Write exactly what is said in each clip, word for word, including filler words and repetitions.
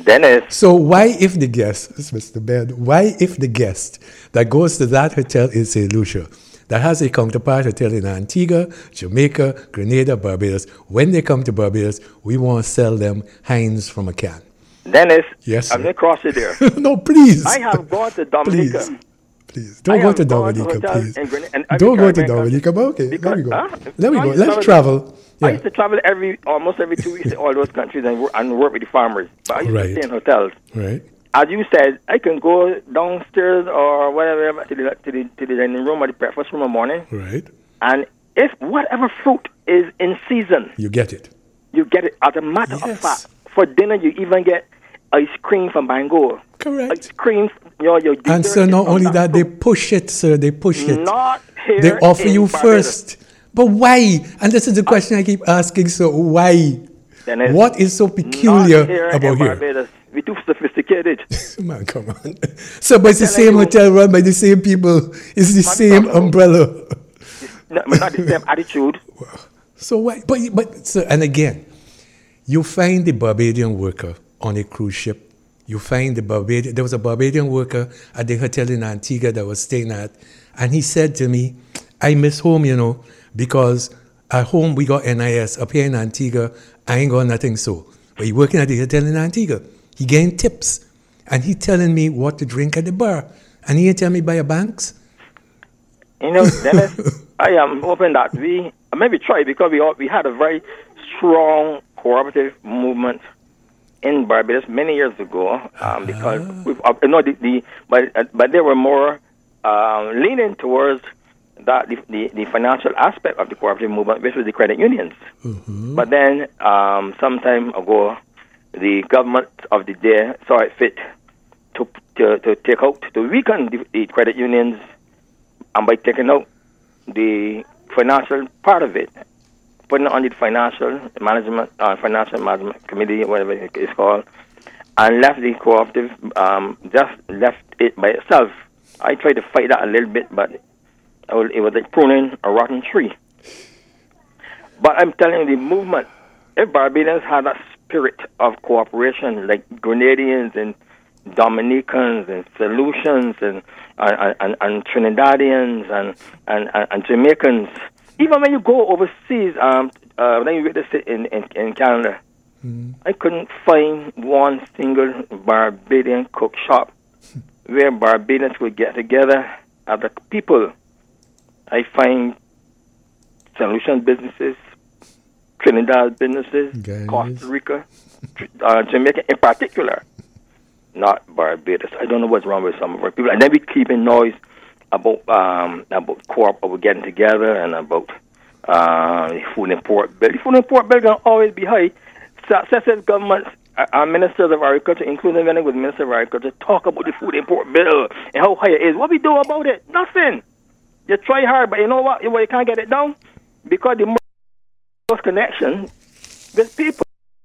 Dennis. So why if the guest, Mister Ben, why if the guest that goes to that hotel in Saint Lucia, that has a counterpart hotel in Antigua, Jamaica, Grenada, Barbados, when they come to Barbados, we want to sell them Heinz from a can? Dennis, yes, I'm going to cross it there. No, please. I have gone to Dominica. Please. Please. Don't I go to Dominica, please. And Don't go to Dominica, but okay, because, let me go. Huh? Let me go. Let's travel. Yeah. I used to travel every, almost every two weeks to all those countries and work, and work with the farmers. But I used right. to stay in hotels. Right. As you said, I can go downstairs or whatever to the, to the, to the dining room or the breakfast room in the morning. Right. And if whatever fruit is in season, you get it. You get it. As a matter yes. of fact, for dinner, you even get ice cream from Bangor. Correct. Ice cream, you know, your and sir, not only that, they push it, sir. They push it. Not here. They offer you Barbados. First. But why? And this is the question uh, I keep asking, so why? What is so peculiar here about here? Barbados. We're too sophisticated. Man, come on. So, but it's the same hotel run by the same people. It's the same umbrella. No, but not the same attitude. So why? But, but sir, and again, you find the Barbadian worker on a cruise ship. You find the Barbadian, there was a Barbadian worker at the hotel in Antigua that was staying at, and he said to me, I miss home, you know, because at home we got N I S. Up here in Antigua, I ain't got nothing so. But he working at the hotel in Antigua. He getting tips, and he telling me what to drink at the bar. And he ain't tell me buy a Banks. You know, Dennis, I am hoping that we, maybe try, because we all, we had a very strong cooperative movement in Barbados many years ago, um, because uh-huh. we've, uh, you know, the, the but uh, but they were more uh, leaning towards that the, the, the financial aspect of the cooperative movement, which was the credit unions. Mm-hmm. But then, um, some time ago, the government of the day saw it fit to to, to take out to weaken the, the credit unions, and by taking out the financial part of it, putting it on the financial management, uh, financial management committee, whatever it's called, and left the cooperative, um, just left it by itself. I tried to fight that a little bit, but it was like pruning a rotten tree. But I'm telling you, the movement, if Barbadians had that spirit of cooperation, like Grenadians and Dominicans and Solutions and and, and, and Trinidadians and, and, and, and Jamaicans, even when you go overseas, um, uh, when you get to sit in, in, in Canada, mm. I couldn't find one single Barbadian cook shop where Barbadians would get together as a people. I find Solution businesses, Trinidad businesses, Guys. Costa Rica, uh, Jamaica in particular, not Barbados. I don't know what's wrong with some of our people. And then we keep in noise about um, about co-op, about getting together, and about uh, food import bill. The food import bill can always be high. Successive governments, our ministers of agriculture, including when I was minister of agriculture, talk about the food import bill and how high it is. What we do about it? Nothing. You try hard, but you know what? You, you can't get it down because the most connection with people.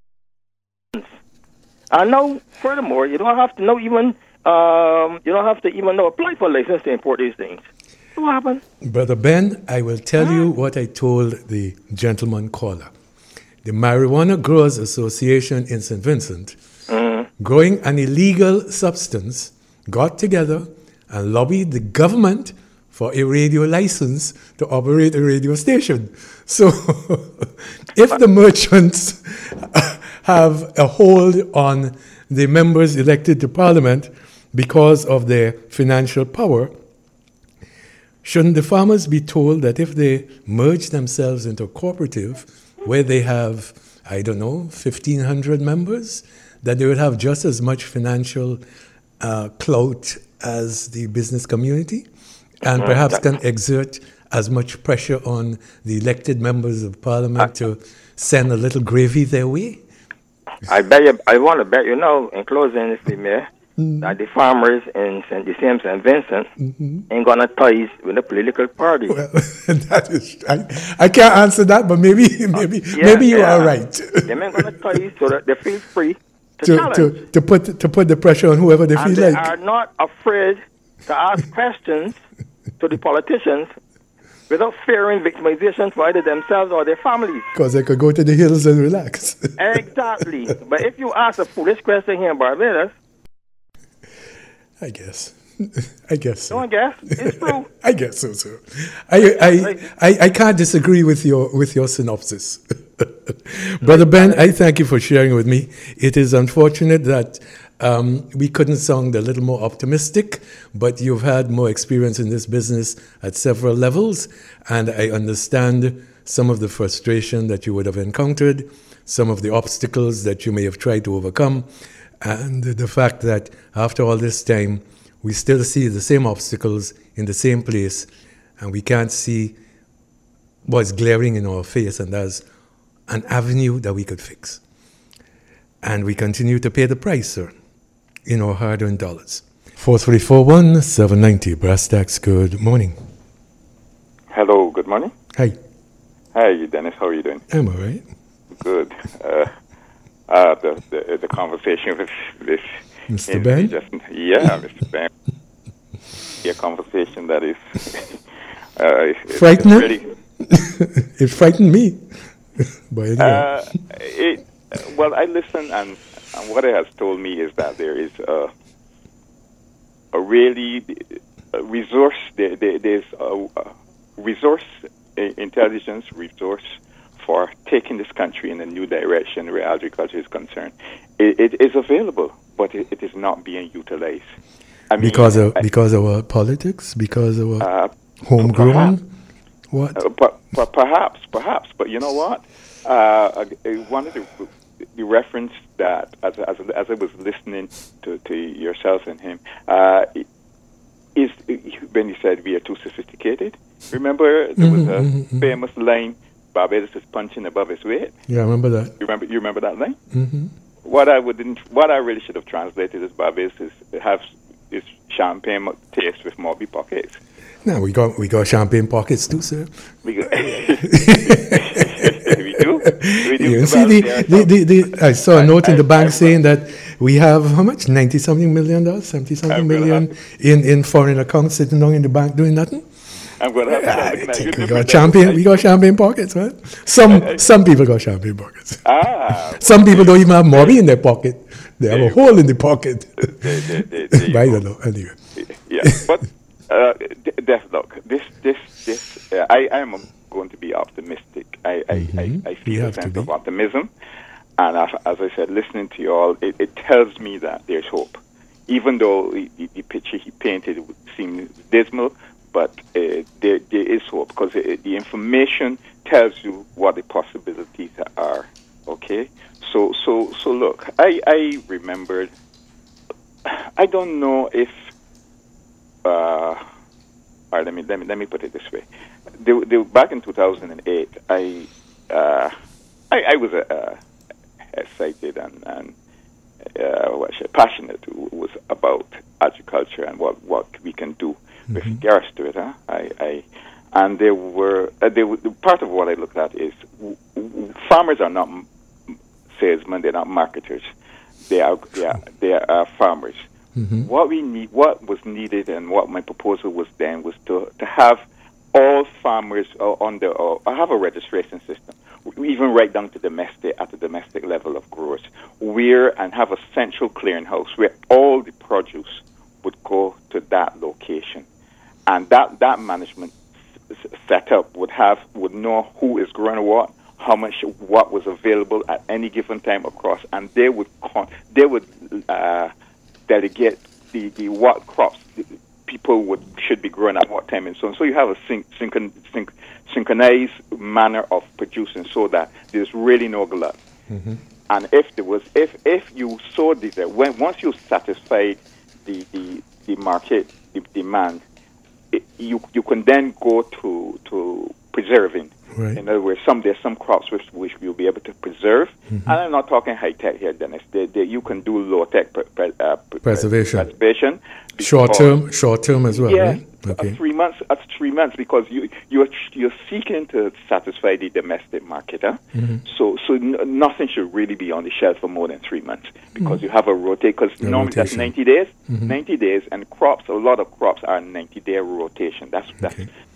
And now, furthermore, you don't have to know even um, you don't have to even know apply for a license to import these things. So what happened? Brother Ben, I will tell huh? you what I told the gentleman caller. The Marijuana Growers Association in Saint Vincent, mm. growing an illegal substance, got together and lobbied the government for a radio license to operate a radio station. So if the merchants have a hold on the members elected to Parliament because of their financial power, shouldn't the farmers be told that if they merge themselves into a cooperative where they have, I don't know, fifteen hundred members, that they would have just as much financial uh, clout as the business community, and perhaps can exert as much pressure on the elected members of Parliament to send a little gravy their way? I bet you, I want to bet you know, in closing, if we may, mm-hmm. that the farmers in Saint the same Saint Vincent mm-hmm. ain't gonna ties with the political party. Well, that is, I, I can't answer that, but maybe maybe uh, yeah, maybe you yeah. are right. They ain't gonna ties so that they feel free to, to challenge. To, to put to put the pressure on whoever they and feel they like. They are not afraid to ask questions to the politicians without fearing victimization for either themselves or their families. Because they could go to the hills and relax. Exactly. But if you ask a foolish question here in Barbados, I guess. I guess so. Don't guess. It's true. I guess so, sir. I, I, I, I can't disagree with your with your synopsis. Brother Ben, I thank you for sharing with me. It is unfortunate that um, we couldn't sound a little more optimistic, but you've had more experience in this business at several levels, and I understand some of the frustration that you would have encountered, some of the obstacles that you may have tried to overcome, and the fact that after all this time, we still see the same obstacles in the same place, and we can't see what's glaring in our face, and that's an avenue that we could fix. And we continue to pay the price, sir, in our hard-earned dollars. four three four one, seven nine zero, Brass Tacks, good morning. Hello, good morning. Hi. Hi, Dennis, how are you doing? I'm all right. Good. Uh, uh, the, the the conversation with this... Mister Ben? Just, yeah, Mister Ben. A conversation that is... uh, it's, Frightening? It's really, it frightened me. But anyway. uh, it, well, I listen, and, and what it has told me is that there is a, a really a resource, there, there, there's a, a resource, a intelligence resource for taking this country in a new direction where agriculture is concerned. It, it is available, but it, it is not being utilized. I mean, because of I, because of our politics, because of our uh, homegrown, perhaps, what? Uh, but, but perhaps, perhaps. But you know what? Uh, I, I wanted to the reference that as as as I was listening to, to yourself and him, uh, is when you said we are too sophisticated. Remember there was mm-hmm, a mm-hmm. famous line, Barbados is punching above his weight. Yeah, I remember that. You remember you remember that line? Mm-hmm. What I wouldn't, what I really should have translated as Barbados is have is champagne taste with moppy pockets. No, we got we got champagne pockets too, sir. We, got, we do. We do. You see, the, the, the, the, I saw a note I, in the I, bank I, saying that we have how much? ninety something million dollars, seventy something million have, in, in foreign accounts sitting down in the bank doing nothing. I'm going to have I to think we got champagne. We got champagne pockets, right? Some some people got champagne pockets. Ah. Some people don't even have money in their pocket. They have a hole in the pocket. They, they, they, they, I don't know. Anyway. Yeah, but uh, Def, look, this this this uh, I I am going to be optimistic. I I, mm-hmm. I, I feel a sense of optimism, and as, as I said, listening to you all, it, it tells me that there's hope, even though the, the picture he painted seems dismal. But uh, there, there is hope because it, the information tells you what the possibilities are. Okay, so so so look, I I remembered. I don't know if. Uh, all right, let me let me let me put it this way. The, the, back in two thousand eight, I uh, I, I was uh, excited and and uh, what should, passionate was about agriculture and what, what we can do with mm-hmm. regards to it. Huh? I, I and there were uh, there were, part of what I looked at is w- w- farmers are not m- salesmen; they're not marketers. They are they are, they are farmers. Mm-hmm. What we need, what was needed, and what my proposal was then was to to have all farmers uh, on the uh, have a registration system, even right down to domestic at the domestic level of growers, where and have a central clearinghouse where all the produce would go to that location, and that that management s- setup would have would know who is growing what, how much what was available at any given time across, and they would con- they would. Uh, delegate the, the what crops people would should be growing at what time and so on. So you have a syn- synchron- synch- synchronized manner of producing so that there's really no glut. Mm-hmm. And if there was, if if you saw this, uh, when once you satisfied the the, the market the demand, it, you you can then go to to preserving. Right. In other words, some there's some crops which which you'll be able to preserve, mm-hmm. and I'm not talking high tech here, Dennis. They, they, you can do low tech pre- pre- uh, pre- preservation. Preservation. Short term, short term as well. Yeah, right? Okay. uh, three months. That's three months because you you're you're seeking to satisfy the domestic market. Huh? Mm-hmm. So so n- nothing should really be on the shelf for more than three months because mm-hmm. you have a rotate. Because normally rotation. That's ninety days. Mm-hmm. Ninety days, and crops. A lot of crops are ninety day rotation. That's that's. Okay.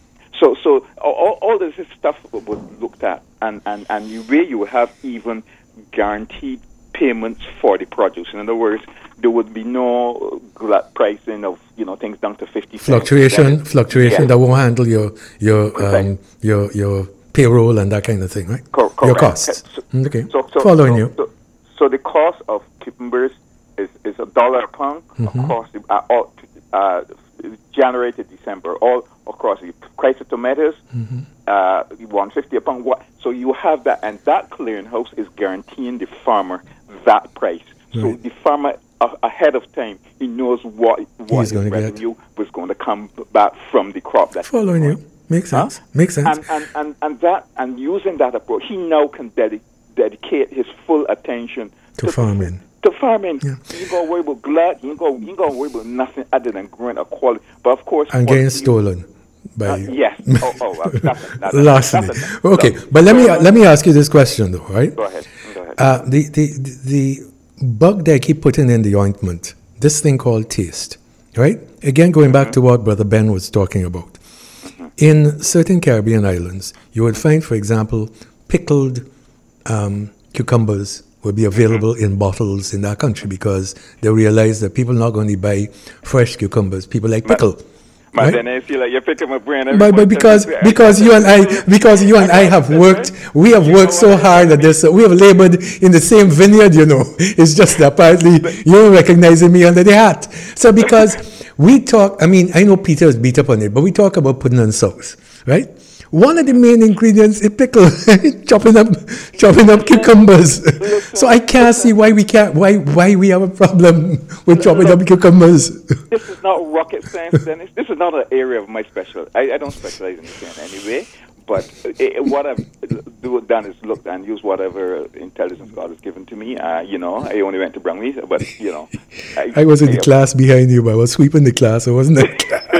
So, so all, all this stuff was looked at, and, and, and you, where you have even guaranteed payments for the produce. In other words, there would be no glut pricing of, you know, things down to fifty fluctuation, cents. fluctuation yes. that won't handle your your um, your your payroll and that kind of thing, right? Cor- your costs. So, okay, so, so, following so, you. So, so the cost of cucumbers is, is a dollar a pound mm-hmm. across the, uh, all, uh, January to December, all across the price of tomatoes, mm-hmm. uh, one fifty a pound. What? So you have that, and that clearinghouse is guaranteeing the farmer that price. So right. the farmer uh, ahead of time, he knows what what his revenue get. was going to come back from the crop. That's following you. Makes sense. Huh? Makes sense. And, and, and, and that and using that approach, he now can dedi- dedicate his full attention to, to farming. To farming. Yeah. You ain't gonna worry about glut. You ain't gonna you ain't gonna worry about nothing other than growing a quality. But of course, and getting stolen by uh, yes. Oh, oh, uh, that's, that's, lastly. That's a, okay, no. but let me uh, let me ask you this question though, right? Go ahead. Go ahead. Uh, the, the the the bug they keep putting in the ointment, this thing called taste, right? Again, going back mm-hmm. to what Brother Ben was talking about. Mm-hmm. In certain Caribbean islands, you would find, for example, pickled um, cucumbers will be available mm-hmm. in bottles in that country because they realize that people are not going to buy fresh cucumbers. People like pickle. But, but right? Then I feel like you're picking my brain. But, but because because you and I because you and I have worked, we have worked so hard at this. We have labored in the same vineyard. You know, it's just that apparently you're recognizing me under the hat. So because we talk, I mean, I know Peter is beat up on it, but we talk about putting on sauce, right? One of the main ingredients is pickle, chopping up, chopping up cucumbers. So I can't see why we can't, why, why we have a problem with chopping up cucumbers. This is not rocket science, Dennis. This is not an area of my specialty. I, I don't specialize in this anyway. But it, what I've done is looked and used whatever intelligence God has given to me. Uh, you know, I only went to Bromley, but you know, I, I was in I, the class behind you, but I was sweeping the class. I wasn't in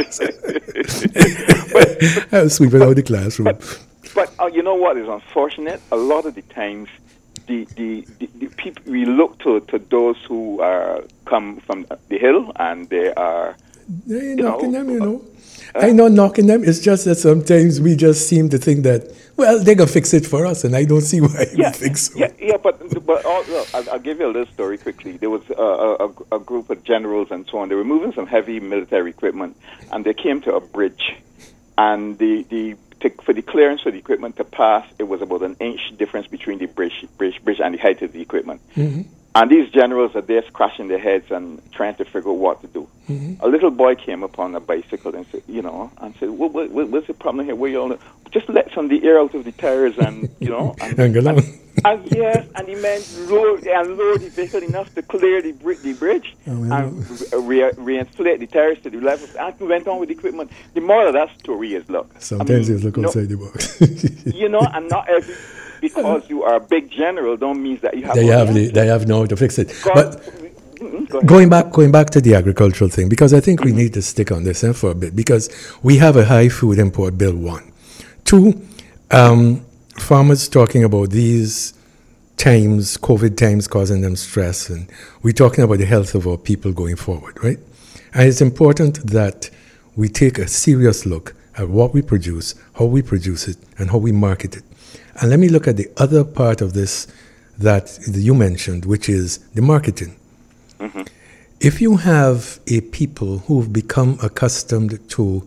the class. but, I was sweeping out the classroom. But, but uh, you know what is unfortunate? A lot of the times, the the, the, the people we look to to those who are come from the hill and they are. They ain't knocking know, them, you know. Uh, I'm not knocking them. It's just that sometimes we just seem to think that, well, they're going to fix it for us, and I don't see why yeah, we think so. Yeah, yeah but, but all, look, I'll, I'll give you a little story quickly. There was a, a, a group of generals and so on. They were moving some heavy military equipment, and they came to a bridge. And the, the to, for the clearance for the equipment to pass, it was about an inch difference between the bridge, bridge, bridge and the height of the equipment. Mm-hmm. And these generals are there scratching their heads and trying to figure out what to do. Mm-hmm. A little boy came upon a bicycle and said, you know, and said, what, what, what's the problem here? Where you all just let some of the air out of the tires and, you know. And, and, and, and yes, and the men lowered, and lowered the vehicle enough to clear the, br- the bridge oh, and re- reinflate the tires to the level. And we went on with the equipment. The moral of that story is, look. Sometimes I mean, you look outside know, the box. you know, and not every... Because you are a big general, don't mean that you have. They have the, they have no to fix it. God, but go going back, going back to the agricultural thing, because I think mm-hmm. we need to stick on this eh, for a bit, because we have a high food import bill. One, two, um, farmers talking about these times, COVID times, causing them stress, and we're talking about the health of our people going forward, right? And it's important that we take a serious look at what we produce, how we produce it, and how we market it. And let me look at the other part of this that you mentioned, which is the marketing. Mm-hmm. If you have a people who've become accustomed to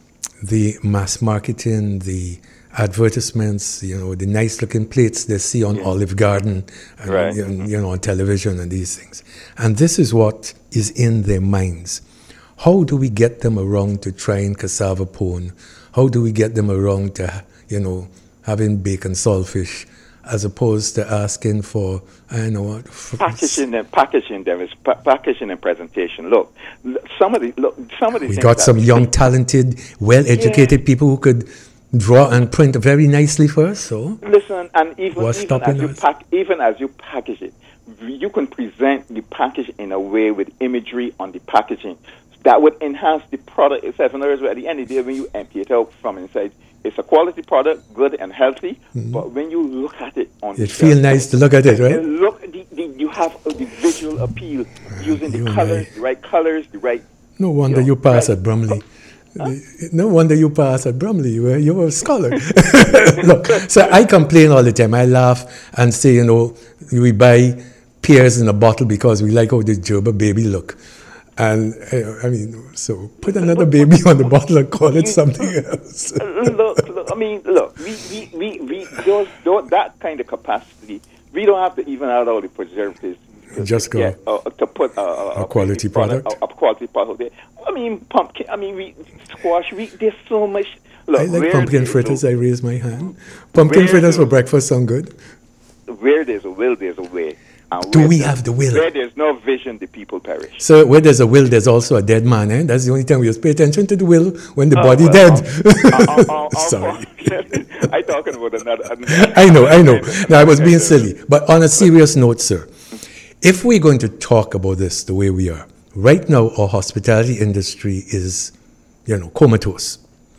the mass marketing, the advertisements, you know, the nice looking plates they see on yeah. Olive Garden, and, right. you, you know, on television and these things, and this is what is in their minds. How do we get them around to trying cassava pone? How do we get them around to, you know, having bacon saltfish, as opposed to asking for, I know what... Packaging them, packaging them is pa- packaging and presentation. Look, some of the, look, some of the we got some young, talented, well-educated yeah. people who could draw and print very nicely for us, so... Listen, and even, even, as you pack, even as you package it, you can present the package in a way with imagery on the packaging that would enhance the product itself. In other words, at the end of the day, when you empty it out from inside, it's a quality product, good and healthy, mm-hmm. but when you look at it on it feels nice to look at it, right? Look, the, the, you have uh, the visual appeal using the colors, the right colors, the right... No wonder you, know, you pass right. at Bromley. Huh? No wonder you passed at Bromley. You were, you were a scholar. Look, so I complain all the time. I laugh and say, you know, we buy pears in a bottle because we like how the Gerber baby look. And, uh, I mean, so put another baby on the bottle and call it something else. look, look, I mean, look, we, we, we, we those, those, that kind of capacity, we don't have to even add all the preservatives. Just go get, uh, to put uh, a, a quality product. product a, a quality product there. I mean, pumpkin. I mean, we squash. We there's so much. Look, I like pumpkin fritters. I raise my hand. Pumpkin fritters for breakfast sound good. Where there's a will, there's a way. And Do we have the will? Where there's no vision, the people perish. So where there's a will, there's also a dead man. Eh? That's the only time we just pay attention to the will when the uh, body well, dead. Uh, uh, uh, uh, Sorry. I'm talking about another. another I know, I know. No, I was being silly. But on a serious note, sir. If we're going to talk about this the way we are, right now our hospitality industry is, you know, comatose.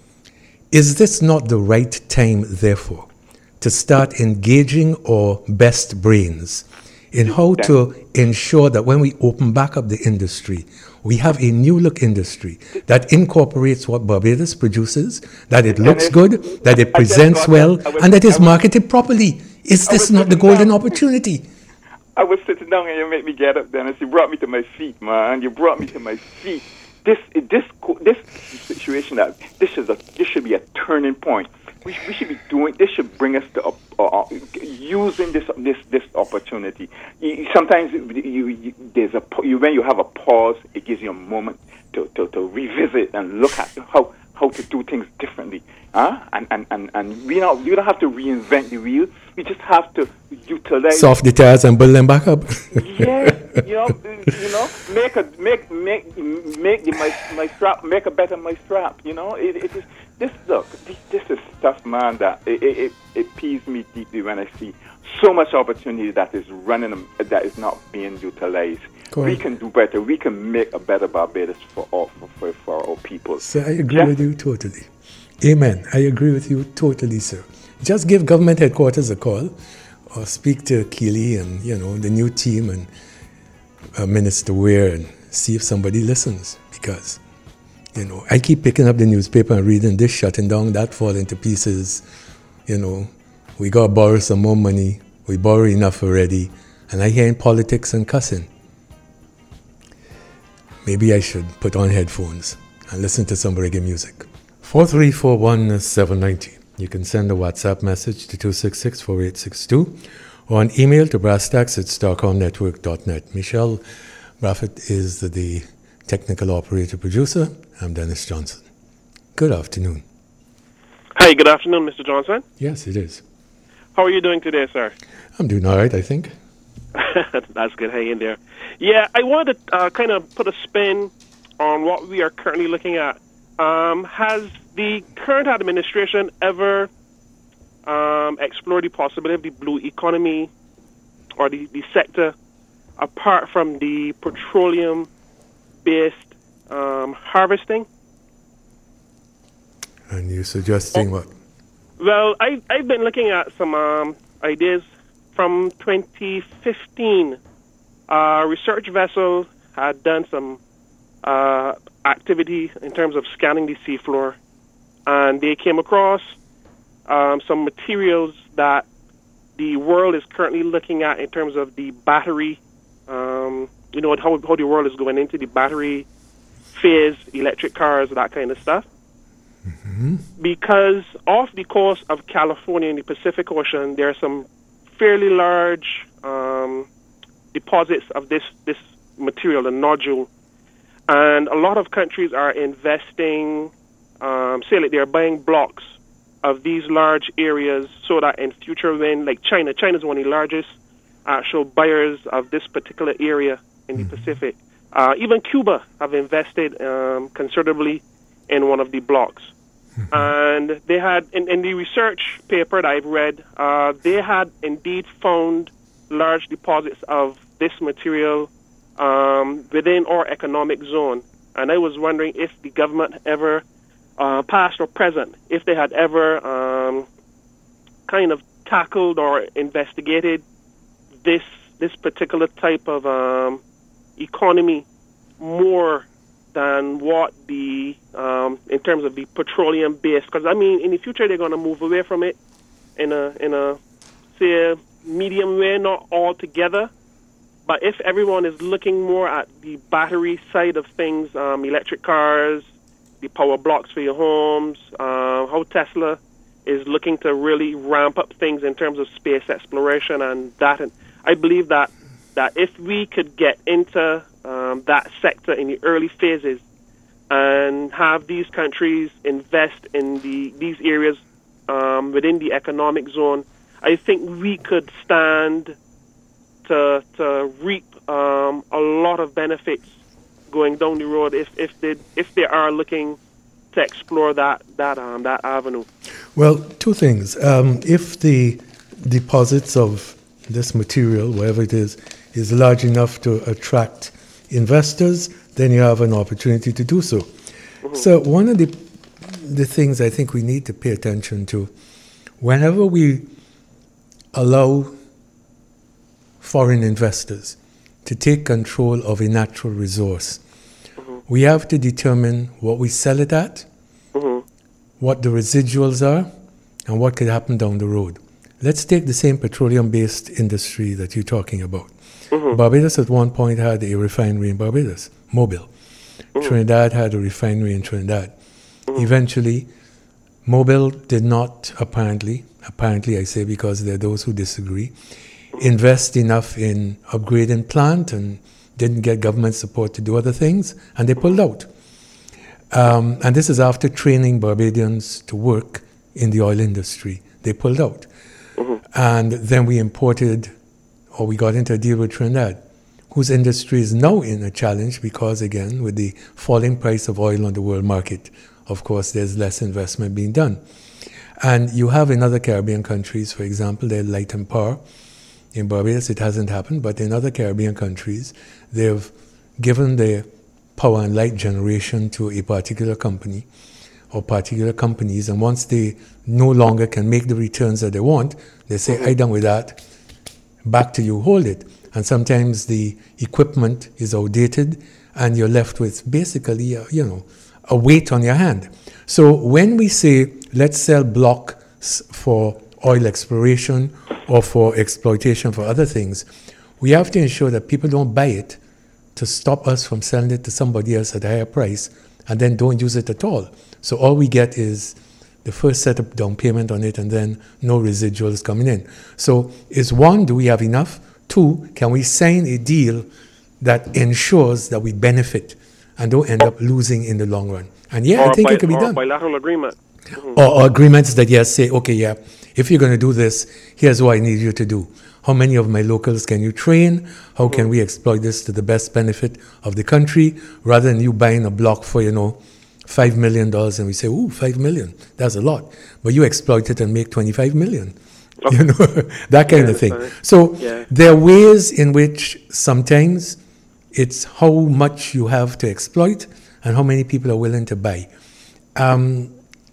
Is this not the right time, therefore, to start engaging our best brains in how to ensure that when we open back up the industry, we have a new look industry that incorporates what Barbados produces, that it looks good, that it presents well, and that is marketed properly? Is this not the golden opportunity? I was sitting down and you made me get up, Dennis. You brought me to my feet, man. You brought me to my feet. This, this, this situation that this is a, this should be a turning point. We, we should be doing. This should bring us to uh, uh, using this, this, this opportunity. You, sometimes you, you, there's a you, when you have a pause, it gives you a moment to, to, to revisit and look at how, how to do things differently. Huh? And, and, and, and we don't, you don't have to reinvent the wheel. We just have to utilize soft the tires and build them back up. Yes, you know, you know, make a make make make the, my my strap make a better my strap. You know, it, it is this look. This, this is stuff, man. That it, it it peeves me deeply when I see so much opportunity that is running that is not being utilized. We can do better. We can make a better Barbados for all for, for, for our people. So I agree yeah. with you totally. Amen. I agree with you totally, sir. Just give government headquarters a call or speak to Keeley and, you know, the new team and uh, Minister Ware and see if somebody listens. Because, you know, I keep picking up the newspaper and reading this shutting down, that falling to pieces. You know, we got to borrow some more money. We borrow enough already. And I hear in politics and cussing. Maybe I should put on headphones and listen to some reggae music. four three four one seven nine zero. You can send a WhatsApp message to two six six, four eight six two or an email to brasstacks at starcom network dot net. Michelle Braffett is the technical operator producer. I'm Dennis Johnson. Good afternoon. Hi, good afternoon, Mister Johnson. Yes, it is. How are you doing today, sir? I'm doing all right, I think. That's good. Hang in there. Yeah, I wanted to uh, kind of put a spin on what we are currently looking at. Um, has the current administration ever um, explored the possibility of the blue economy or the, the sector apart from the petroleum-based um, harvesting? And you're suggesting what? Well, I, I've been looking at some um, ideas from twenty fifteen. A research vessel had done some uh, activity in terms of scanning the seafloor, and they came across um, some materials that the world is currently looking at in terms of the battery, um, you know, how, how the world is going into the battery phase, electric cars, that kind of stuff. Mm-hmm. Because off the coast of California in the Pacific Ocean, there are some fairly large um, deposits of this, this material, the nodule. And a lot of countries are investing, um, say like they're buying blocks of these large areas so that in future when, like China, China is one of the largest actual buyers of this particular area in the Pacific. Uh, even Cuba have invested um, considerably in one of the blocks. And they had, in, in the research paper that I've read, uh, they had indeed found large deposits of this material um, within our economic zone. And I was wondering if the government ever, uh, past or present, if they had ever um, kind of tackled or investigated this this particular type of um, economy more than what the, um, in terms of the petroleum base. Because, I mean, in the future, they're going to move away from it in a, in a, say, medium way, not altogether. But if everyone is looking more at the battery side of things, um, electric cars, the power blocks for your homes, uh, how Tesla is looking to really ramp up things in terms of space exploration and that, and I believe that that if we could get into um, that sector in the early phases and have these countries invest in the these areas um, within the economic zone, I think we could stand to to reap um, a lot of benefits going down the road if if they if they are looking to explore that that um, that avenue. Well, two things. Um, if the deposits of this material, wherever it is, is large enough to attract investors, then you have an opportunity to do so. Mm-hmm. So one of the the things I think we need to pay attention to, whenever we allow foreign investors to take control of a natural resource, mm-hmm. we have to determine what we sell it at, mm-hmm. what the residuals are, and what could happen down the road. Let's take the same petroleum-based industry that you're talking about. Mm-hmm. Barbados at one point had a refinery in Barbados, Mobile. Mm-hmm. Trinidad had a refinery in Trinidad. Mm-hmm. Eventually, Mobile did not apparently, apparently I say because there are those who disagree, invest enough in upgrading plant and didn't get government support to do other things, and they pulled out. Um, and this is after training Barbadians to work in the oil industry. They pulled out. Mm-hmm. And then we imported, or we got into a deal with Trinidad, whose industry is now in a challenge because, again, with the falling price of oil on the world market, of course, there's less investment being done. And you have in other Caribbean countries, for example, they're light and power. In Barbados, it hasn't happened, but in other Caribbean countries, they've given their power and light generation to a particular company or particular companies, and once they no longer can make the returns that they want, they say, mm-hmm. I done with that, back to you, hold it. And sometimes the equipment is outdated, and you're left with basically, a, you know, a weight on your hand. So when we say, let's sell blocks for oil exploration or for exploitation for other things, we have to ensure that people don't buy it to stop us from selling it to somebody else at a higher price and then don't use it at all. So all we get is the first set of down payment on it and then no residuals coming in. So is one, do we have enough? Two, can we sign a deal that ensures that we benefit and don't end up losing in the long run? And yeah, or I think bi- it can be or done. Bilateral agreement. Mm-hmm. Or, or agreements that, yes, say, okay, yeah, if you're going to do this, here's what I need you to do. How many of my locals can you train? How mm-hmm. can we exploit this to the best benefit of the country, rather than you buying a block for, you know, five million dollars and we say, ooh, five million, that's a lot. But you exploit it and make twenty-five million. Okay. You know, that kind yeah, of thing. Sorry. So yeah. there are ways in which sometimes it's how much you have to exploit and how many people are willing to buy. Um,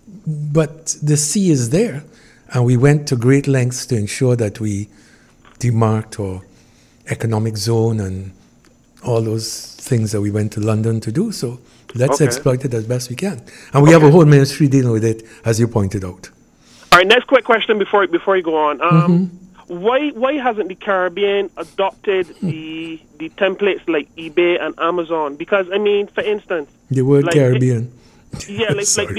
but the sea is there, and we went to great lengths to ensure that we demarked our economic zone and all those things that we went to London to do. So let's okay. exploit it as best we can. And we okay. have a whole ministry dealing with it, as you pointed out. All right, next quick question before before you go on. Um, mm-hmm. Why why hasn't the Caribbean adopted the the templates like eBay and Amazon? Because, I mean, for instance... The word like Caribbean. It, yeah, like... like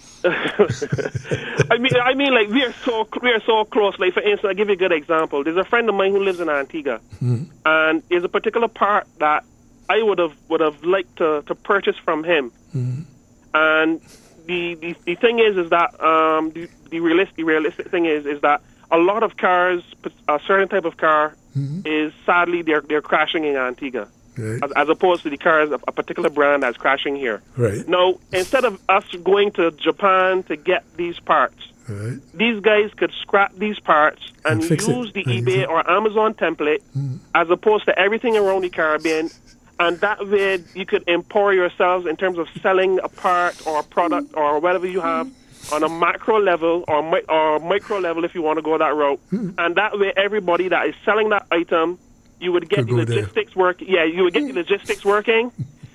I mean, I mean, like, we are so we are so close. Like, for instance, I'll give you a good example. There's a friend of mine who lives in Antigua, mm-hmm. and there's a particular part that I would have would have liked to, to purchase from him. Mm-hmm. And the, the the thing is, is that um, the the realistic, the realistic thing is, is that a lot of cars, a certain type of car, mm-hmm. is sadly they're they're crashing in Antigua, right. as, as opposed to the cars of a particular brand that's crashing here. Right. Now, instead of us going to Japan to get these parts, right. these guys could scrap these parts and, and use it. the and eBay or Amazon template, mm-hmm. as opposed to everything around the Caribbean. And that way you could empower yourselves in terms of selling a part or a product or whatever you have on a macro level or, mi- or micro level if you want to go that route. Mm-hmm. And that way everybody that is selling that item, you would get the logistics work. Yeah, you would get the logistics working.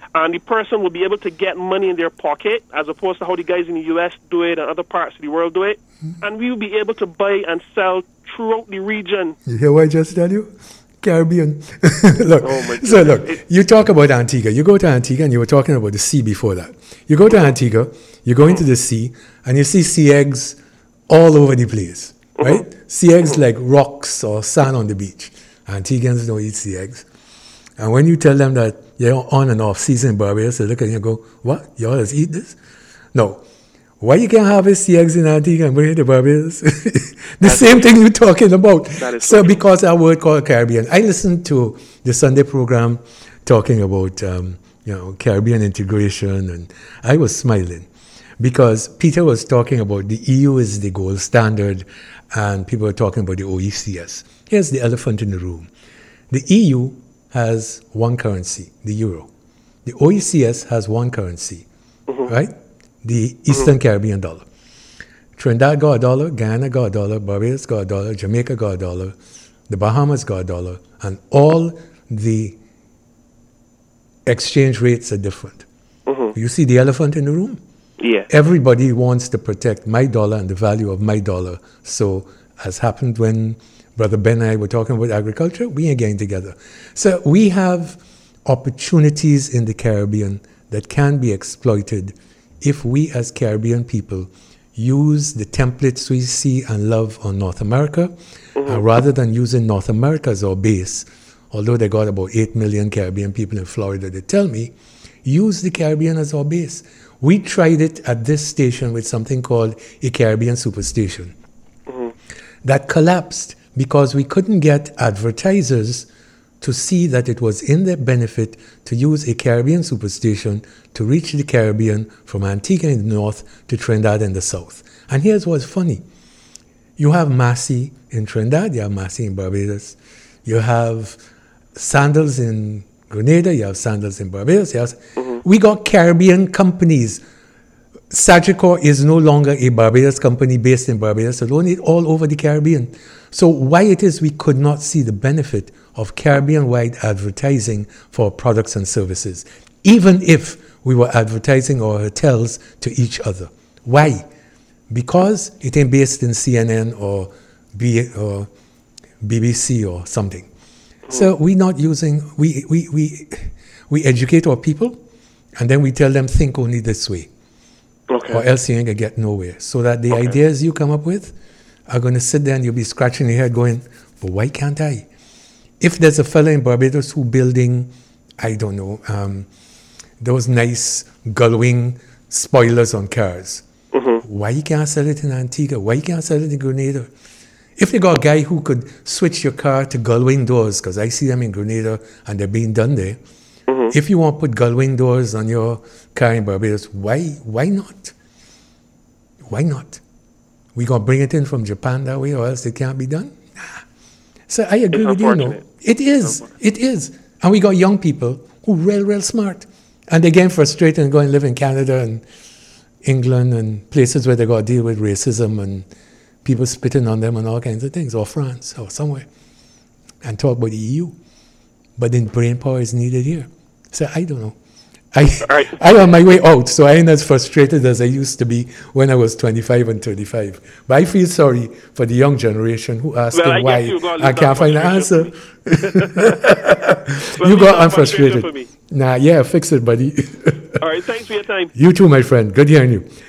and the person will be able to get money in their pocket as opposed to how the guys in the U S do it and other parts of the world do it. Mm-hmm. And we will be able to buy and sell throughout the region. You hear what I just tell you? Caribbean. Look, oh so look, you talk about Antigua. You go to Antigua and you were talking about the sea before that. You go to Antigua, you go into the sea, and you see sea eggs all over the place, right? Mm-hmm. Sea eggs mm-hmm. like rocks or sand on the beach. Antiguans don't eat sea eggs. And when you tell them that you're on and off season in Barbados, they look at you and go, what? Y'all just eat this? No. Why you can't harvest sea eggs in Antigua and bring it to Barbados? the That's same thing you're talking about. So so because our word called Caribbean. I listened to the Sunday program talking about um, you know, Caribbean integration, and I was smiling because Peter was talking about the E U is the gold standard and people were talking about the O E C S. Here's the elephant in the room. The E U has one currency, the euro. The O E C S has one currency, mm-hmm. right? The Eastern mm-hmm. Caribbean dollar. Trinidad got a dollar, Guyana got a dollar, Barbados got a dollar, Jamaica got a dollar, the Bahamas got a dollar, and all the exchange rates are different. Mm-hmm. You see the elephant in the room? Yeah. Everybody wants to protect my dollar and the value of my dollar. So, as happened when Brother Ben and I were talking about agriculture, we ain't getting together. So, we have opportunities in the Caribbean that can be exploited if we as Caribbean people use the templates we see and love on North America, mm-hmm. and rather than using North America as our base, although they got about eight million Caribbean people in Florida, they tell me, use the Caribbean as our base. We tried it at this station with something called a Caribbean Superstation. Mm-hmm. That collapsed because we couldn't get advertisers to see that it was in their benefit to use a Caribbean Superstation to reach the Caribbean from Antigua in the north to Trinidad in the south. And here's what's funny. You have Massey in Trinidad, you have Massey in Barbados, you have Sandals in Grenada, you have Sandals in Barbados. You have, mm-hmm. We got Caribbean companies. Sagicor is no longer a Barbados company based in Barbados alone, it's all over the Caribbean. So why it is we could not see the benefit of Caribbean-wide advertising for products and services, even if we were advertising our hotels to each other. Why? Because it ain't based in C N N or, B, or B B C or something. So we're not using, we, we, we, we educate our people, and then we tell them, think only this way. Okay. Or else you ain't going to get nowhere. So that the okay. ideas you come up with are going to sit there and you'll be scratching your head going, but why can't I? If there's a fella in Barbados who building, I don't know, um, those nice gullwing spoilers on cars, mm-hmm. why you can't sell it in Antigua? Why you can't sell it in Grenada? If you got a guy who could switch your car to gullwing doors, because I see them in Grenada and they're being done there, mm-hmm. if you want to put gullwing doors on your car in Barbados, why why not? Why not? We going to bring it in from Japan that way or else it can't be done? Nah. So I agree with you, no. It is. It is. And we got young people who are real, real smart. And they get frustrated and go and live in Canada and England and places where they got to deal with racism and people spitting on them and all kinds of things, or France or somewhere, and talk about the E U. But then brain power is needed here. So I don't know. I, right. I'm on my way out, so I ain't as frustrated as I used to be when I was twenty-five and thirty-five. But I feel sorry for the young generation who asking well, why I can't find an answer. well, you got unfrustrated. Nah, yeah, fix it, buddy. All right, thanks for your time. You too, my friend. Good hearing you.